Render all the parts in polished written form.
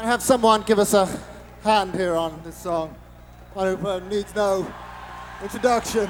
And have someone give us a hand here on this song. One who needs no introduction.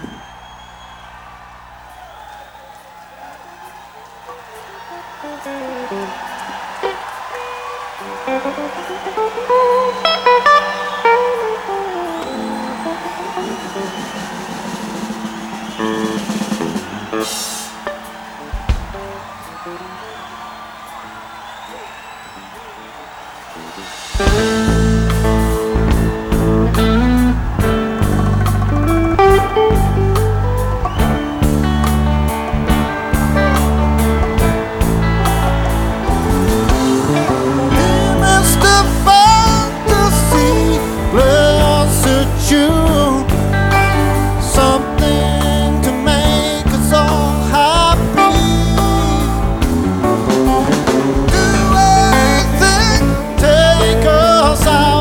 Take us out.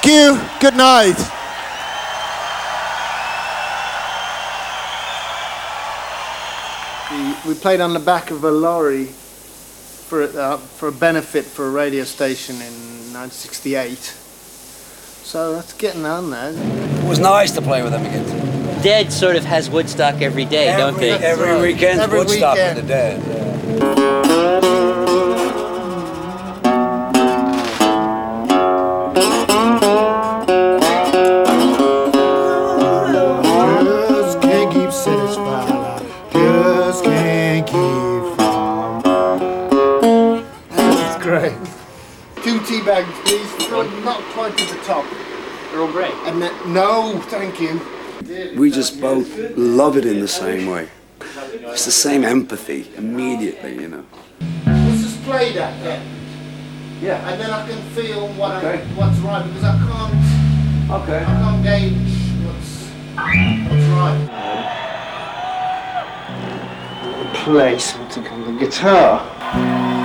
Thank you. Good night. We played on the back of a lorry for a benefit for a radio station in 1968. So that's getting on there. It was nice to play with them again. Dead sort of has Woodstock every day, don't they? Every weekend, Every Woodstock weekend. with the Dead. Yeah. Just can't keep satisfied. Just can't keep from. That's great. 2 tea bags, please. Not quite to the top. Earl Grey. And then, no, thank you. We just both love it in the same way. It's the same empathy immediately, you know. Let's just play that then. Yeah. And then I can feel what's right, because I Okay. can't gauge what's right. Play something on the guitar.